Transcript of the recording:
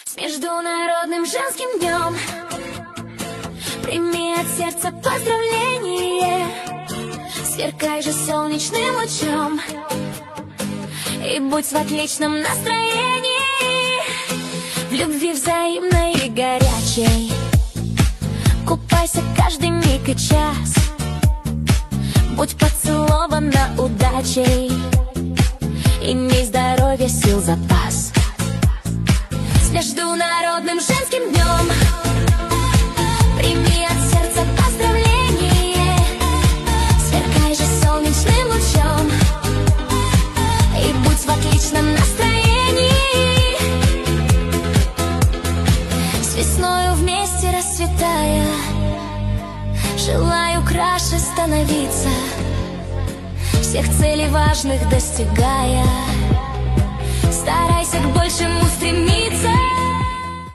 С Международным женским днем прими от сердца поздравление. Сверкай же солнечным лучом и будь в отличном настроении, в любви взаимной и горячей. Купайся каждый миг и час, будь поцелована удачей, имей здоровье, сил запас. С Международным женским днем прими от сердца поздравление. Сверкай же солнечным лучом и будь в отличном настроении, с весною вместе расцветая. Желаю краше становиться, всех целей важных достигая. Старайся к большему стремиться.